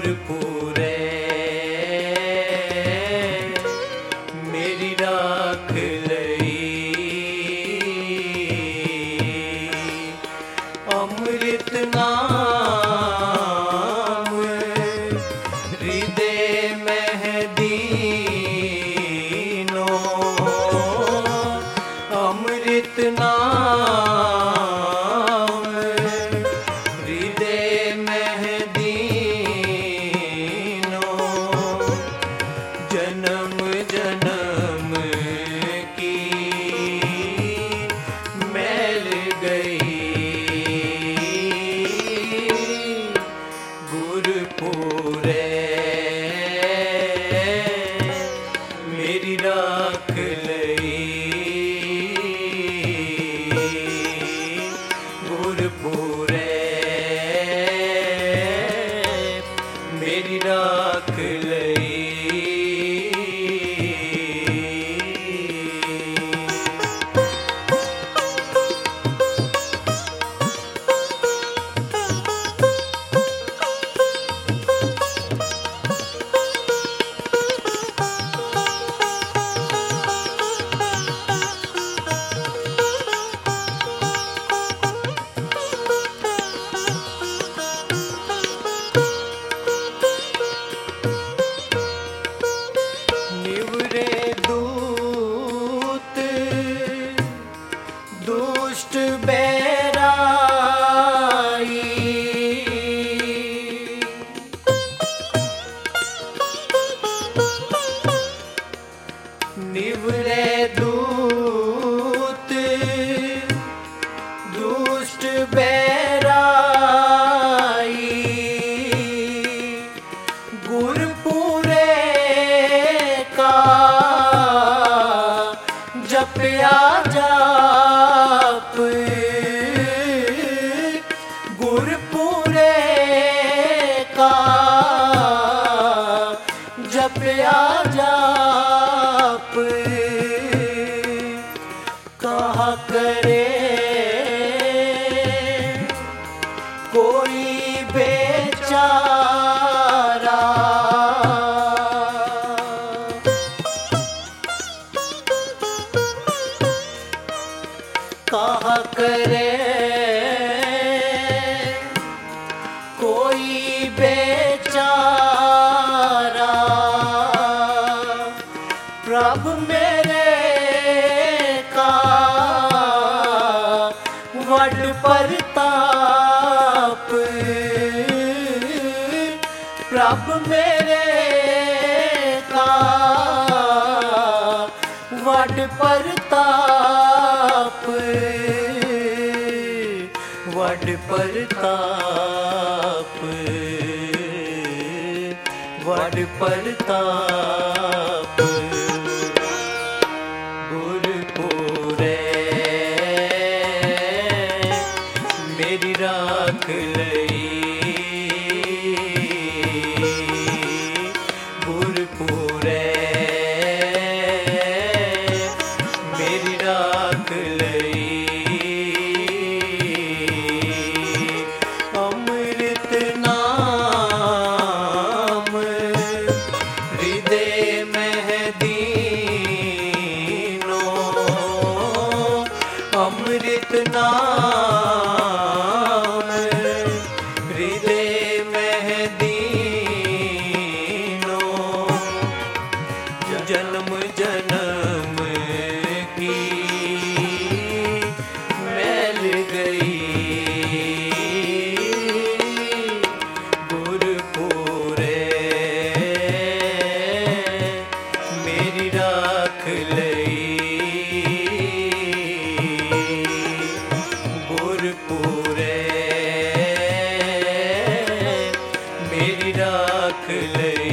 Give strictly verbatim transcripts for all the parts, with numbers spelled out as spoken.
गुरपुरे मेरी राख लई अमृत नाम हृदय महदीनो अमृत नाम हृदय महदीनो जन्म जन्म की मैल गई गुरपुरे मेरी राख लई गुरपुरे मेरी राख लई निवरे दूत दुष्ट बैराई निवरे दूत दुष्ट बैराई गुरपुरे जपया जाप गुरपुरे का जपया जाप कहा करे कोई बेचारा कहा करे कोई बेचारा प्रभु मेरे का वड परताप प्रभु मेरे का वड परताप वड परताप वड परताप गुरपुरे मेरी राख लई गुरपुरे मेरी राख लई अमृत नाम हृदय महदीनो अमृत नाम हृदय महदीनो जन्म जन्म की मैल गई गुरपुरे मेरी राख लई गुरपुरे मेरी राख लई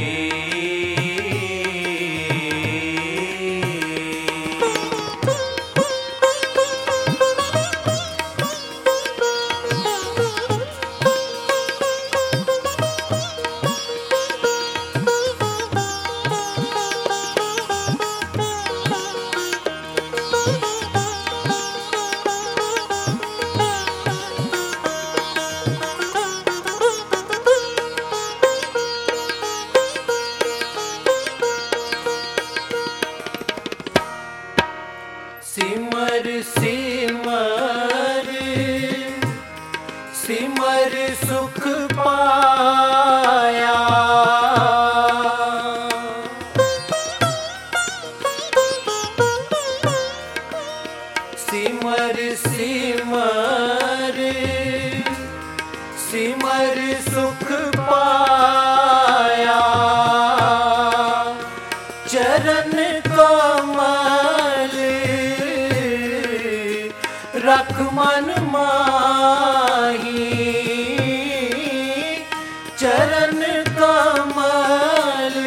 चरण कमल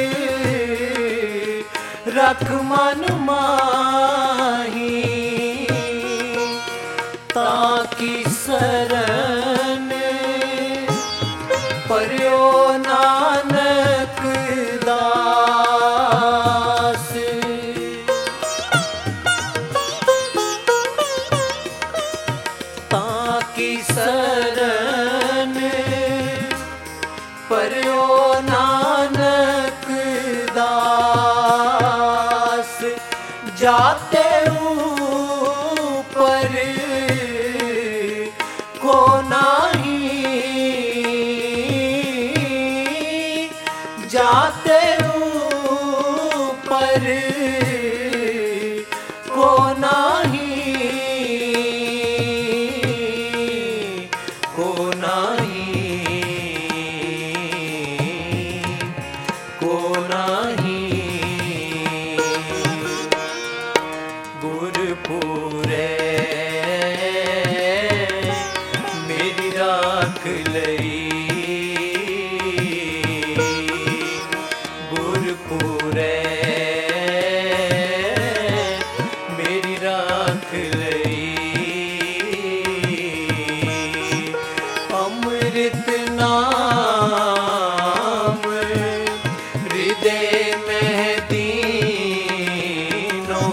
रख मन माही, ताकि शरण पर्यो नानक दास। ताकि शरण पर्यो नानक दास। जाते ऊपर को नाही, जाते ऊपर को नाही, को नाही, को नाही। गुरपुरे मेरी राख लई, गुरपुरे मेरी राख लई। अमृत नाम हृदय में दीनो,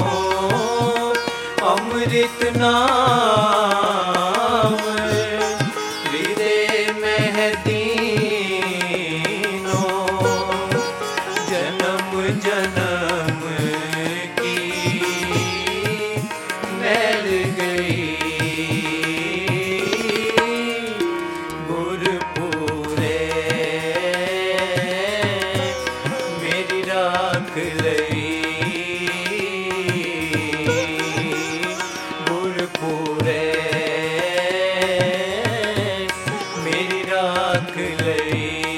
अमृत नाम हृदय में दीनो। जन्म जन्म की मैल गई, गुरपुरे मेरी राख लई, गुरपुरे मेरी राख लई।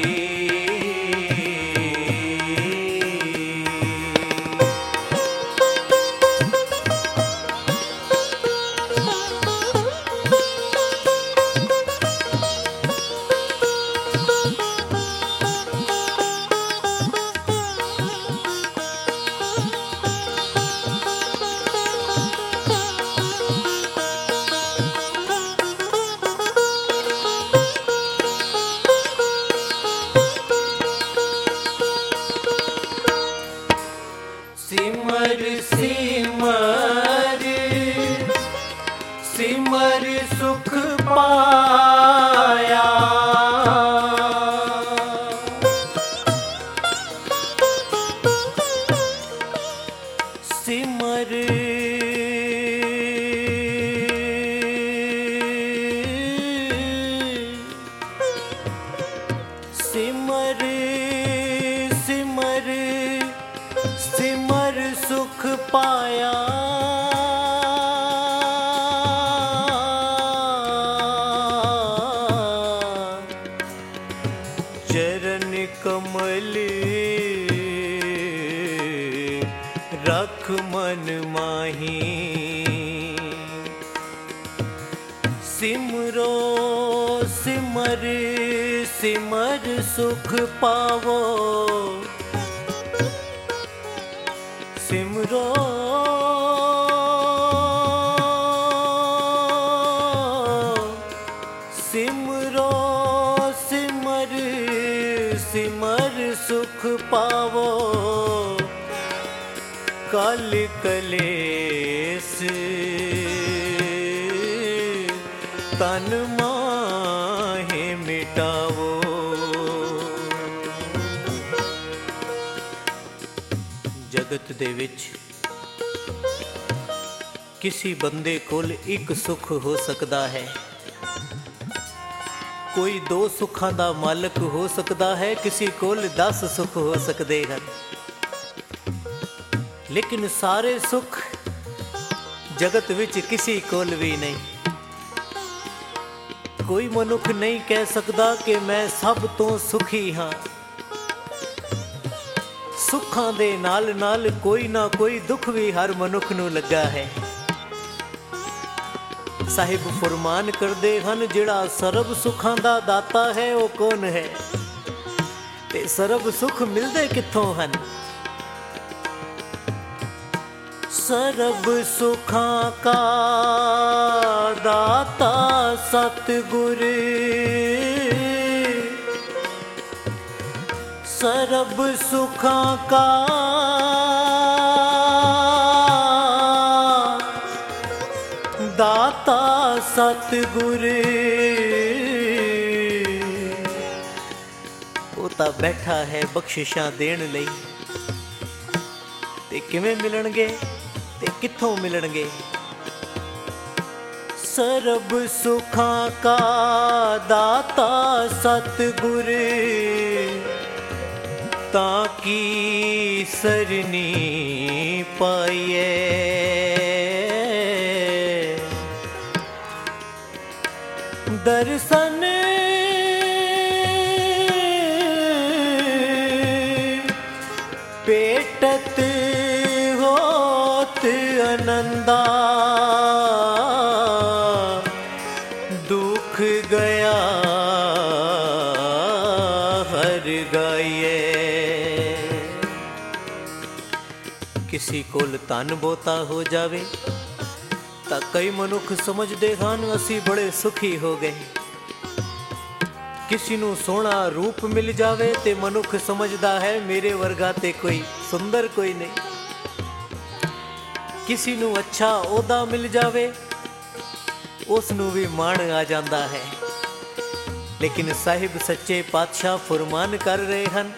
सिमर सिमर सिमर सुख पाया, सिमर सिमर सिमर सिमर सुख पाया। चरण कमल रख मन माही, सिमरो सिमर सिमर सुख पावो, सिमरो सिमरो सिमर सिमर सुख पावो। काल कलेस तन माहे मिटावो। जगत दे विच किसी बंदे कोल एक सुख हो सकता है, कोई दो सुखां दा मालक हो सकता है, किसी कोल दस सुख हो सकते हैं, लेकिन सारे सुख जगत विच किसी कोल भी नहीं। कोई मनुख नहीं कह सकता कि मैं सब तो सुखी हाँ। सुखां दे नाल नाल कोई ना कोई दुख भी हर मनुख नूं लगा है। ਸਾਹਿਬ ਫਰਮਾਨ ਕਰਦੇ ਹਨ, ਜਿਹੜਾ ਸਰਬ ਸੁੱਖਾਂ ਦਾ ਦਾਤਾ ਹੈ ਉਹ ਕੌਣ ਹੈ ਤੇ ਸਰਬ ਸੁੱਖ ਮਿਲਦੇ ਕਿੱਥੋਂ ਹਨ। ਸਰਬ ਸੁੱਖਾਂ ਕਾ ਦਾਤਾ ਸਤਿਗੁਰ, ਸਰਬ ਸੁੱਖਾਂ ਕਾ ਦਾਤਾ ਸਤਿਗੁਰ। ਉਹ ਤਾਂ ਬੈਠਾ ਹੈ ਬਖਸ਼ਿਸ਼ਾਂ ਦੇਣ ਲਈ, ਤੇ ਕਿਵੇਂ ਮਿਲਣਗੇ ਤੇ ਕਿੱਥੋਂ ਮਿਲਣਗੇ। ਸਰਬ ਸੁੱਖਾਂ ਕਾ ਦਾਤਾ ਸਤਿਗੁਰ, ਤਾਂ ਕੀ ਸਰਨੀ ਪਾਈਏ। ਦਰਸ਼ਨ पेटत होत आनंदा, दुख गया हर गाइए। किसी कोल धन बहुता हो जावे ਤਾਂ ਕਈ ਮਨੁੱਖ ਸਮਝਦੇ ਹਨ ਅਸੀਂ ਬੜੇ ਸੁਖੀ ਹੋ ਗਏ। किसी ਨੂੰ ਸੋਹਣਾ ਰੂਪ ਮਿਲ ਜਾਵੇ ਤੇ ਮਨੁੱਖ ਸਮਝਦਾ ਹੈ ਮੇਰੇ ਵਰਗਾ ਤੇ ਕੋਈ ਸੁੰਦਰ ਕੋਈ ਨਹੀਂ। किसी ਨੂੰ ਅੱਛਾ ਅਹੁਦਾ ਮਿਲ ਜਾਵੇ ਉਸ ਨੂੰ ਵੀ ਮਾਣ ਆ ਜਾਂਦਾ ਹੈ। ਲੇਕਿਨ ਸਾਹਿਬ ਸੱਚੇ ਪਾਤਸ਼ਾਹ ਫਰਮਾਨ ਕਰ ਰਹੇ ਹਨ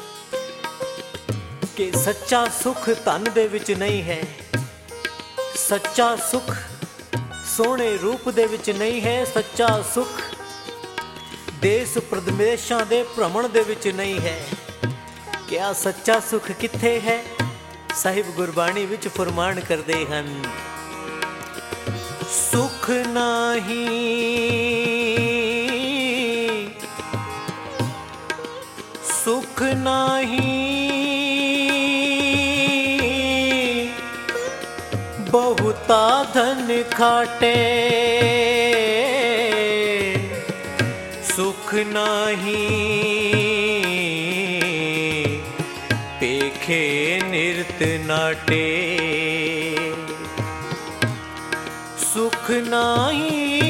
ਕਿ ਸੱਚਾ ਸੁਖ ਧਨ ਦੇ ਵਿੱਚ ਨਹੀਂ ਹੈ, ਸੱਚਾ ਸੁਖ ਸੋਹਣੇ ਰੂਪ ਦੇ ਵਿੱਚ ਨਹੀਂ ਹੈ, ਸੱਚਾ ਸੁਖ ਦੇਸ਼ ਪ੍ਰਦੇਸ਼ਾਂ ਦੇ ਭ੍ਰਮਣ ਦੇ ਵਿੱਚ ਨਹੀਂ ਹੈ। ਕਿਆ ਸੱਚਾ ਸੁਖ ਕਿੱਥੇ ਹੈ? ਸਾਹਿਬ ਗੁਰਬਾਣੀ ਵਿੱਚ ਫਰਮਾਨ ਕਰਦੇ ਹਨ, ਸੁਖ ਨਹੀਂ ਸੁਖ ਨਹੀਂ बहुता धन खाटे, सुख नाही पेखे निरत नाटे। सुख नाही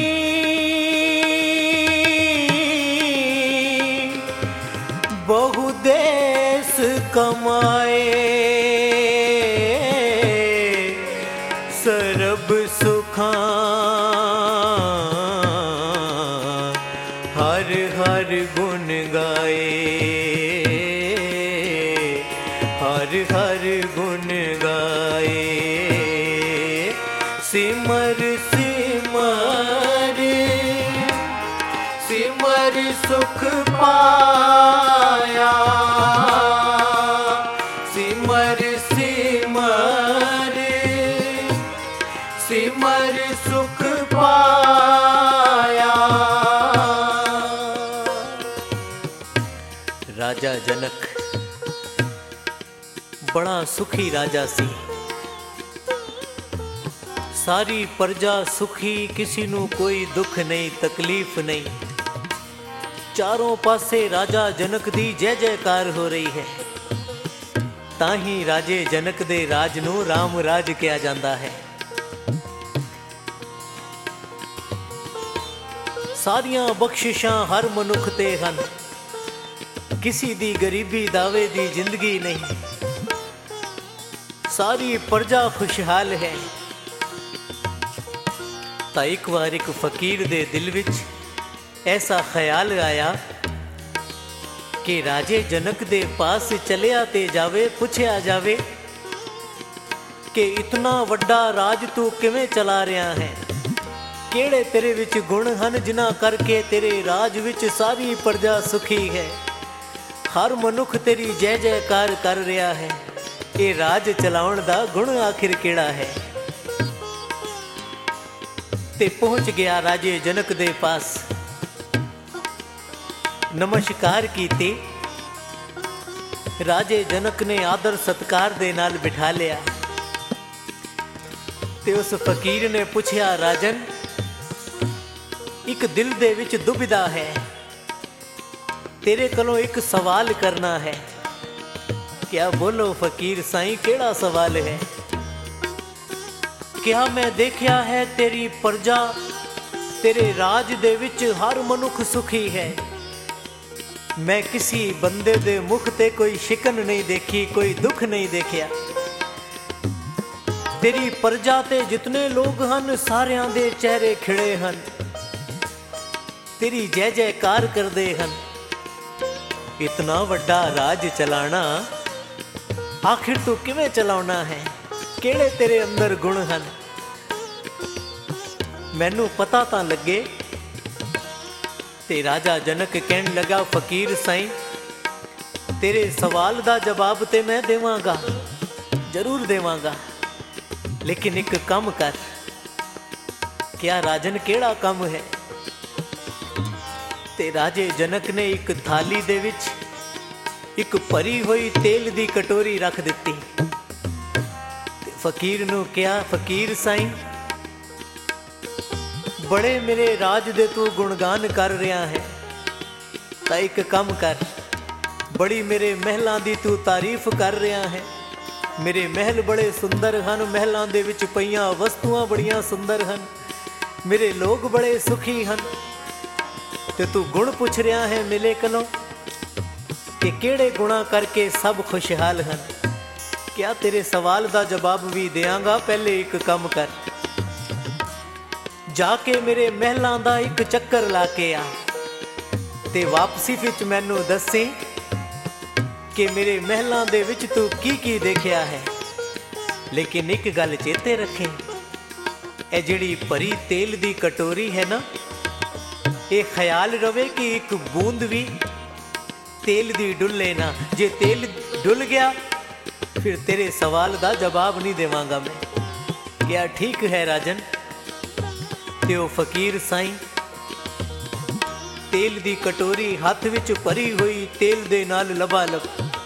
बहु देश कमाए, सरब सुखां हर हर गुण गाए, हर हर गुण गाए। सिमर सिमर सिमर सुख पाया, सिमर सिमर सिमर सुख पाया। राजा जनक बड़ा सुखी राजा सी, सारी प्रजा सुखी, किसी नू कोई दुख नहीं तकलीफ नहीं। चारों पासे राजा जनक दी जय जयकार हो रही है। ताही राजे जनक दे राज नू राम राज किया जाता है। सारियां बख्शिशां हर मनुख ते हन, किसी दी गरीबी दावे दी जिंदगी नहीं। सारी प्रजा खुशहाल है। ਤਾਂ ਇੱਕ ਵਾਰ ਇੱਕ ਫਕੀਰ ਦੇ ਦਿਲ ਵਿੱਚ ਐਸਾ ਖਿਆਲ ਆਇਆ ਕਿ ਰਾਜੇ ਜਨਕ ਦੇ ਪਾਸ ਚਲਿਆ ਤੇ ਜਾਵੇ, ਪੁੱਛਿਆ ਜਾਵੇ ਕਿ ਇਤਨਾ ਵੱਡਾ ਰਾਜ ਤੂੰ ਕਿਵੇਂ ਚਲਾ ਰਿਹਾ ਹੈ, ਕਿਹੜੇ ਤੇਰੇ ਵਿੱਚ ਗੁਣ ਹਨ ਜਿਨ੍ਹਾਂ ਕਰਕੇ ਤੇਰੇ ਰਾਜ ਵਿੱਚ ਸਾਰੀ ਪ੍ਰਜਾ ਸੁਖੀ ਹੈ, ਹਰ ਮਨੁੱਖ ਤੇਰੀ ਜੈ ਜੈਕਾਰ ਕਰ ਰਿਹਾ ਹੈ। ਇਹ ਰਾਜ ਚਲਾਉਣ ਦਾ ਗੁਣ ਆਖਿਰ ਕਿਹੜਾ ਹੈ? ਤੇ ਪਹੁੰਚ ਗਿਆ ਰਾਜੇ ਜਨਕ ਦੇ ਪਾਸ, ਨਮਸਕਾਰ ਕੀਤੀ। ਰਾਜੇ ਜਨਕ ਨੇ ਆਦਰ ਸਤਕਾਰ ਦੇ ਨਾਲ ਬਿਠਾ ਲਿਆ ਤੇ ਉਸ ਫਕੀਰ ਨੇ ਪੁੱਛਿਆ, ਰਾਜਨ ਇੱਕ ਦਿਲ ਦੇ ਵਿੱਚ ਦੁਬਿਧਾ ਹੈ, ਤੇਰੇ ਕੋਲੋਂ ਇੱਕ ਸਵਾਲ ਕਰਨਾ ਹੈ। ਕਿਆ ਬੋਲੋ ਫਕੀਰ ਸਾਈਂ, ਕਿਹੜਾ ਸਵਾਲ ਹੈ? ਕਿਆ ਮੈਂ ਦੇਖਿਆ ਹੈ ਤੇਰੀ ਪ੍ਰਜਾ, ਤੇਰੇ ਰਾਜ ਦੇ ਵਿੱਚ ਹਰ ਮਨੁੱਖ ਸੁਖੀ ਹੈ। ਮੈਂ ਕਿਸੇ ਬੰਦੇ ਦੇ ਮੁਖ ਤੇ ਕੋਈ ਸ਼ਿਕਨ ਨਹੀਂ ਦੇਖੀ, ਕੋਈ ਦੁੱਖ ਨਹੀਂ ਦੇਖਿਆ। ਤੇਰੀ ਪ੍ਰਜਾ ਤੇ ਜਿਤਨੇ ਲੋਕ ਹਨ ਸਾਰਿਆਂ ਦੇ ਚਿਹਰੇ ਖਿੜੇ ਹਨ, ਤੇਰੀ ਜੈ ਜੈਕਾਰ ਕਰਦੇ ਹਨ। ਇਤਨਾ ਵੱਡਾ ਰਾਜ ਚਲਾਣਾ ਆਖਿਰ ਤੂੰ ਕਿਵੇਂ ਚਲਾਉਣਾ ਹੈ? ਕਿਹੜੇ ਤੇਰੇ ਅੰਦਰ ਗੁਣ ਹਨ? ਮੈਨੂੰ ਪਤਾ ਤਾਂ ਲੱਗੇ। ਤੇ ਰਾਜਾ ਜਨਕ ਕਹਿਣ ਲੱਗਾ, ਫਕੀਰ ਸਾਈਂ ਤੇਰੇ ਸਵਾਲ ਦਾ ਜਵਾਬ ਤੇ ਮੈਂ ਦੇਵਾਂਗਾ, ਜ਼ਰੂਰ ਦੇਵਾਂਗਾ, ਲੇਕਿਨ ਇੱਕ ਕੰਮ ਕਰ। ਕਿਆ ਰਾਜਨ, ਕਿਹੜਾ ਕੰਮ ਹੈ? ਤੇ ਰਾਜੇ ਜਨਕ ਨੇ ਇੱਕ ਥਾਲੀ ਦੇ ਵਿੱਚ ਇੱਕ ਭਰੀ ਹੋਈ ਤੇਲ ਦੀ ਕਟੋਰੀ ਰੱਖ ਦਿੱਤੀ ਤੇ ਫਕੀਰ ਨੂੰ ਕਿਹਾ, ਫਕੀਰ ਸਾਈਂ ਬੜੇ ਮੇਰੇ ਰਾਜ ਦੇ ਤੂੰ ਗੁਣਗਾਨ ਕਰ ਰਿਹਾ ਹੈ, ਤਾਂ ਇੱਕ ਕੰਮ ਕਰ। ਬੜੀ ਮੇਰੇ ਮਹਿਲਾਂ ਦੀ ਤੂੰ ਤਾਰੀਫ ਕਰ ਰਿਹਾ ਹੈ, ਮੇਰੇ ਮਹਿਲ ਬੜੇ ਸੁੰਦਰ ਹਨ, ਮਹਿਲਾਂ ਦੇ ਵਿੱਚ ਪਈਆਂ ਵਸਤੂਆਂ ਬੜੀਆਂ ਸੁੰਦਰ ਹਨ, ਮੇਰੇ ਲੋਕ ਬੜੇ ਸੁਖੀ ਹਨ, ਤੇ ਤੂੰ ਗੁਣ ਪੁੱਛ ਰਿਹਾ ਹੈ ਮੇਰੇ ਕੋਲੋਂ ਕਿ ਕਿਹੜੇ ਗੁਣਾ ਕਰਕੇ ਸਭ ਖੁਸ਼ਹਾਲ ਹਨ। ਕਿਆ ਤੇਰੇ ਸਵਾਲ ਦਾ ਜਵਾਬ ਵੀ ਦਿਆਂਗਾ, ਪਹਿਲੇ ਇੱਕ ਕੰਮ ਕਰ। ਜਾ ਕੇ ਮੇਰੇ ਮਹਿਲਾਂ ਦਾ ਇੱਕ ਚੱਕਰ ਲਾ ਕੇ ਆ ਤੇ ਵਾਪਸੀ ਵਿੱਚ ਮੈਨੂੰ ਦੱਸੀ ਕਿ ਮੇਰੇ ਮਹਿਲਾਂ ਦੇ ਵਿੱਚ ਤੂੰ ਕੀ ਕੀ ਦੇਖਿਆ ਹੈ। ਲੇਕਿਨ ਇੱਕ ਗੱਲ ਚੇਤੇ ਰੱਖੇ, ਇਹ ਜਿਹੜੀ ਭਰੀ ਤੇਲ ਦੀ ਕਟੋਰੀ ਹੈ ਨਾ, ਇਹ ਖਿਆਲ ਰਵੇ ਕਿ ਇੱਕ ਬੂੰਦ ਵੀ ਤੇਲ ਦੀ ਡੁੱਲੇ ਨਾ। ਜੇ ਤੇਲ ਡੁੱਲ ਗਿਆ ਫਿਰ ਤੇਰੇ ਸਵਾਲ ਦਾ ਜਵਾਬ ਨਹੀਂ ਦੇਵਾਂਗਾ ਮੈਂ। ਕਿਆ ਠੀਕ ਹੈ ਰਾਜਨ? ਤੇ ਉਹ ਫਕੀਰ ਸਾਈਂ ਤੇਲ ਦੀ ਕਟੋਰੀ ਹੱਥ ਵਿੱਚ ਭਰੀ ਹੋਈ ਤੇਲ ਦੇ ਨਾਲ ਲਬਾਲਬ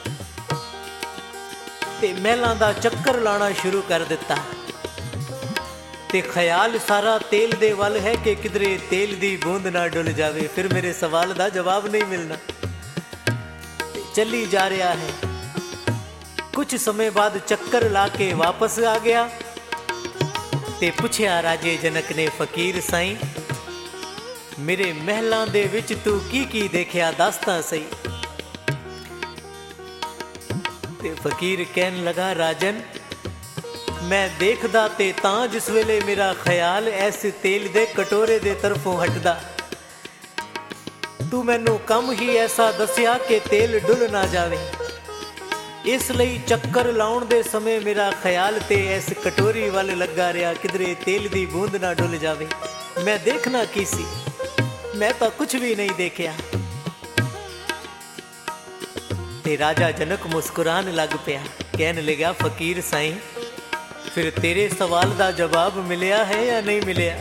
ਤੇ ਮਹਿਲਾਂ ਦਾ ਚੱਕਰ ਲਾਣਾ ਸ਼ੁਰੂ ਕਰ ਦਿੱਤਾ। ਤੇ ਖਿਆਲ ਸਾਰਾ ਤੇਲ ਦੇ ਵੱਲ ਹੈ ਕਿ ਕਿਧਰੇ ਤੇਲ ਦੀ ਬੂੰਦ ਨਾ ਡੁੱਲ ਜਾਵੇ, ਫਿਰ ਮੇਰੇ ਸਵਾਲ ਦਾ ਜਵਾਬ ਨਹੀਂ ਮਿਲਣਾ। ਤੇ ਚੱਲੀ ਜਾ ਰਿਹਾ ਹੈ। ਕੁਝ ਸਮੇਂ ਬਾਅਦ ਚੱਕਰ ਲਾ ਕੇ ਵਾਪਸ ਆ ਗਿਆ ਤੇ ਪੁੱਛਿਆ ਰਾਜੇ ਜਨਕ ਨੇ, ਫਕੀਰ ਸਾਈਂ ਮੇਰੇ ਮਹਿਲਾਂ ਦੇ ਵਿੱਚ ਤੂੰ ਕੀ ਕੀ ਦੇਖਿਆ, ਦੱਸ ਤਾਂ ਸਹੀ। ਤੇ ਫਕੀਰ ਕਹਿਣ ਲੱਗਾ, ਰਾਜਨ ਮੈਂ ਦੇਖਦਾ ਤੇ ਤਾਂ ਜਿਸ ਵੇਲੇ ਮੇਰਾ ਖਿਆਲ ਇਸ ਤੇਲ ਦੇ ਕਟੋਰੇ ਦੇ ਤਰਫੋਂ ਹਟਦਾ, ਤੂੰ ਮੈਨੂੰ ਕੰਮ ਹੀ ਐਸਾ ਦੱਸਿਆ ਕਿ ਤੇਲ ਡੁੱਲ ਨਾ ਜਾਵੇ। ਇਸ ਲਈ ਚੱਕਰ ਲਾਉਣ ਦੇ ਸਮੇਂ ਮੇਰਾ ਖਿਆਲ ਤੇ ਇਸ ਕਟੋਰੀ ਵੱਲ ਲੱਗਾ ਰਿਹਾ, ਕਿਧਰੇ ਤੇਲ ਦੀ ਬੂੰਦ ਨਾ ਡੁੱਲ ਜਾਵੇ। ਮੈਂ ਦੇਖਣਾ ਕੀ ਸੀ? ਮੈਂ ਤਾਂ ਕੁਝ ਵੀ ਨਹੀਂ ਦੇਖਿਆ। ਤੇ ਰਾਜਾ ਜਨਕ ਮੁਸਕਰਾਨ ਲੱਗ ਪਿਆ, ਕਹਿਣ ਲੱਗਾ, ਫਕੀਰ ਸਾਈਂ ਫਿਰ ਤੇਰੇ ਸਵਾਲ ਦਾ ਜਵਾਬ ਮਿਲਿਆ ਹੈ ਜਾਂ ਨਹੀਂ ਮਿਲਿਆ?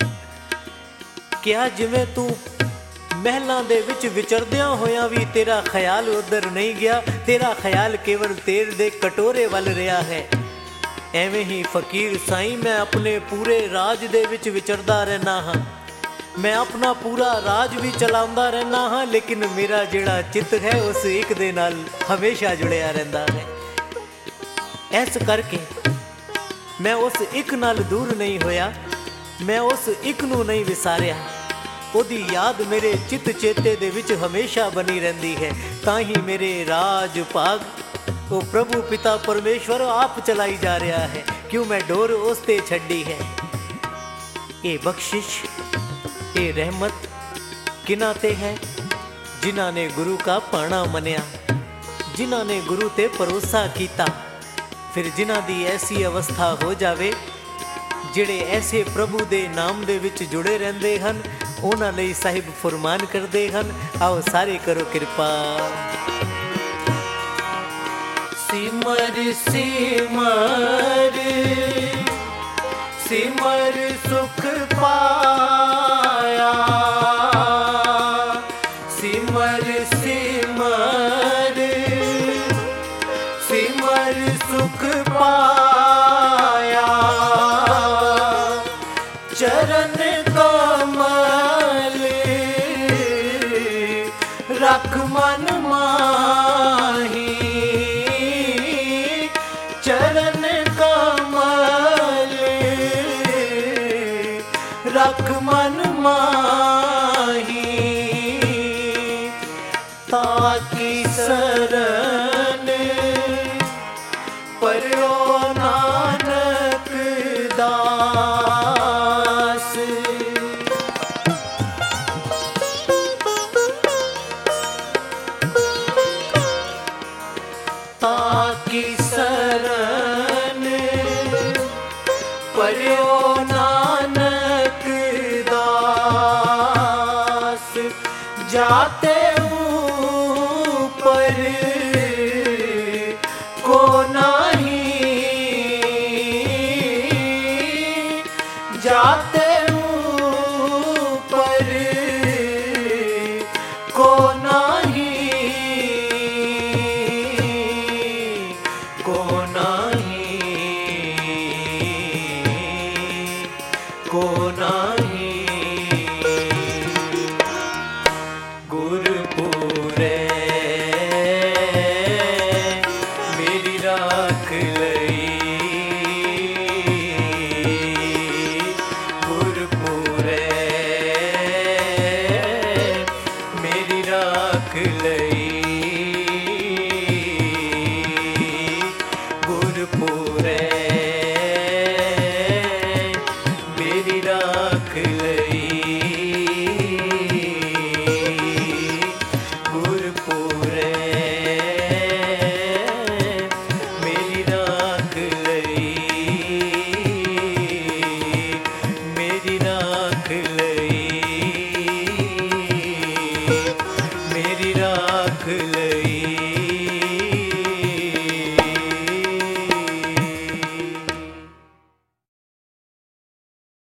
ਕਿਹਾ ਜਿਵੇਂ ਤੂੰ ਮਹਿਲਾਂ ਦੇ ਵਿੱਚ ਵਿਚਰਦਿਆਂ ਹੋਇਆਂ ਵੀ ਤੇਰਾ ਖਿਆਲ ਉੱਧਰ ਨਹੀਂ ਗਿਆ, ਤੇਰਾ ਖਿਆਲ ਕੇਵਲ ਤੇਲ ਦੇ ਕਟੋਰੇ ਵੱਲ ਰਿਹਾ ਹੈ, ਐਵੇਂ ਹੀ ਫਕੀਰ ਸਾਈਂ ਮੈਂ ਆਪਣੇ ਪੂਰੇ ਰਾਜ ਦੇ ਵਿੱਚ ਵਿਚਰਦਾ ਰਹਿਣਾ ਹਾਂ, ਮੈਂ ਆਪਣਾ ਪੂਰਾ ਰਾਜ ਵੀ ਚਲਾਉਂਦਾ ਰਹਿਣਾ ਹਾਂ, ਲੇਕਿਨ ਮੇਰਾ ਜਿਹੜਾ ਚਿੱਤ ਹੈ ਉਸ ਇੱਕ ਦੇ ਨਾਲ ਹਮੇਸ਼ਾ ਜੁੜਿਆ ਰਹਿੰਦਾ ਹੈ। ਇਸ ਕਰਕੇ ਮੈਂ ਉਸ ਇੱਕ ਨਾਲ ਦੂਰ ਨਹੀਂ ਹੋਇਆ, ਮੈਂ ਉਸ ਇੱਕ ਨੂੰ ਨਹੀਂ ਵਿਸਾਰਿਆ, ਉਹਦੀ ਯਾਦ ਮੇਰੇ ਚਿੱਤ ਚੇਤੇ ਦੇ ਵਿੱਚ ਹਮੇਸ਼ਾ ਬਣੀ ਰਹਿੰਦੀ ਹੈ। ਤਾਂ ਹੀ ਮੇਰੇ ਰਾਜ ਭਾਗ ਉਹ ਪ੍ਰਭੂ ਪਿਤਾ ਪਰਮੇਸ਼ਵਰ ਆਪ ਚਲਾਈ ਜਾ ਰਿਹਾ ਹੈ, ਕਿਉਂ ਮੈਂ ਡੋਰ ਉਸ ਤੇ ਛੱਡੀ ਹੈ। ਇਹ ਬਖਸ਼ਿਸ਼, ਇਹ ਰਹਿਮਤ ਕਿਨਾਂ ਤੇ ਹੈ? ਜਿਨ੍ਹਾਂ ਨੇ ਗੁਰੂ का ਪਾਣਾ ਮੰਨਿਆ, ਜਿਨ੍ਹਾਂ ਨੇ ਗੁਰੂ ਤੇ ਭਰੋਸਾ ਕੀਤਾ। ਫਿਰ ਜਿਨ੍ਹਾਂ ਦੀ ਐਸੀ ਅਵਸਥਾ ਹੋ ਜਾਵੇ, ਜਿਹੜੇ ਐਸੇ ਪ੍ਰਭੂ ਦੇ ਨਾਮ ਦੇ ਵਿੱਚ ਜੁੜੇ ਰਹਿੰਦੇ ਹਨ, ਉਹਨਾਂ ਲਈ ਸਾਹਿਬ ਫਰਮਾਨ ਕਰਦੇ ਹਨ, ਆਓ ਸਾਰੇ ਕਰੋ ਕਿਰਪਾ। ਸਿਮਰ ਸਿਮਰ ਸਿਮਰ ਸੁਖ ਪਾਇਆ, ਸਿਮਰ ਸਿਮਰ ਸਿਮਰ ਸੁਖ ਪਾਇਆ, ਚਰਨ ਕਮਲ मन माही चरण कमल, रख मन माही ताकी शरण पर्यो नानक दास। ताकी शरण पर्यो नानक दास, जाते ऊपर को नहीं, जाते ऊपर को नहीं, को नहीं, को नहीं। गुरपुरे मेरी राख लई, गुरपुरे मेरी राख लई, गुरपुरे मेरी राख लई, गुरपुरे मेरी राख लई, मेरी राख लई, मेरी राख लई।